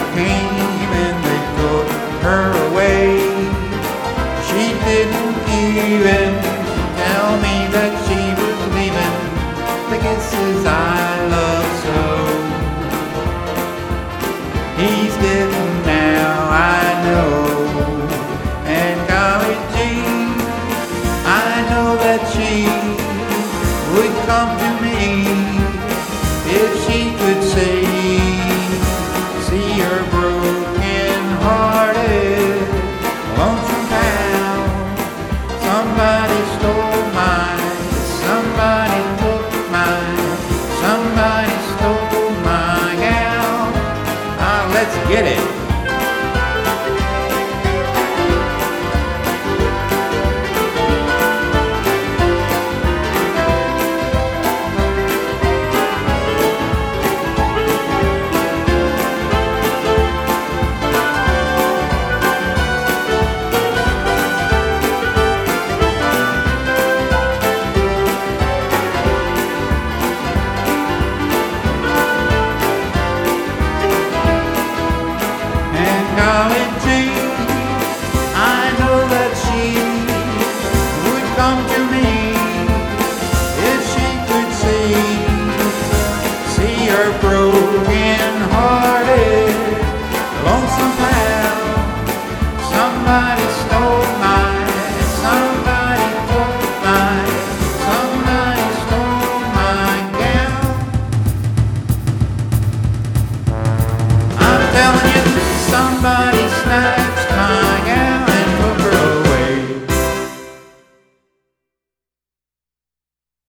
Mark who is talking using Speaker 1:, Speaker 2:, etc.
Speaker 1: came and they took her away. She didn't even tell me that she was leaving the kisses I love so. He's dead now, I know, and golly gee, I know that she would come to me if she could see her broken-hearted, lonesome town. Somebody stole mine, somebody took mine, somebody stole my gal. Let's get it.